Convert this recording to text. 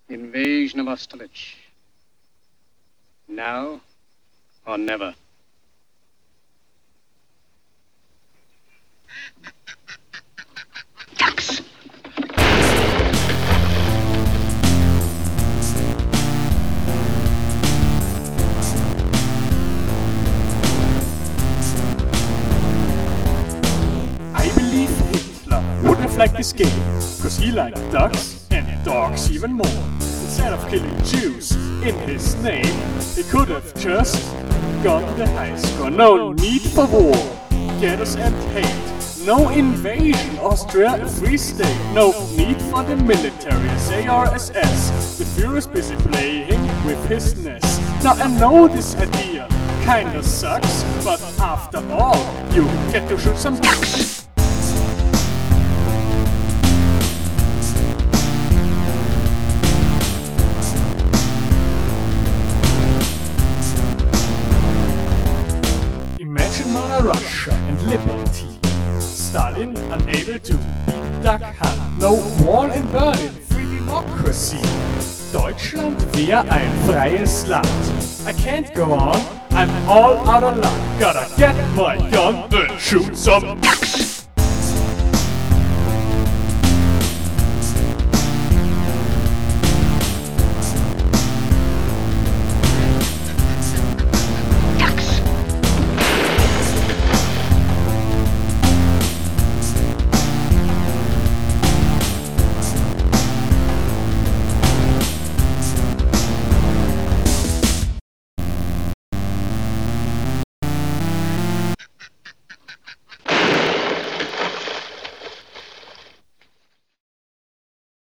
Invasion of Austerlitz. Now or never. Ducks! I believe Hitler would have liked this game, cause he liked ducks and dogs even more. Instead of killing Jews in his name, he could have just gotten the high score. No need for war, get us and hate. No invasion, Austria a free state. No need for the military, SARSS. The Führer's busy playing with his nest. Now I know this idea kinda sucks, but after all, you get to shoot some ducks. Imagine Mother Russia and liberty. Stalin unable to beat Duck Hunt. No wall in Berlin, free democracy. Deutschland wäre ein freies Land. I can't go on, I'm all out of luck. Gotta get my gun and shoot some ducks.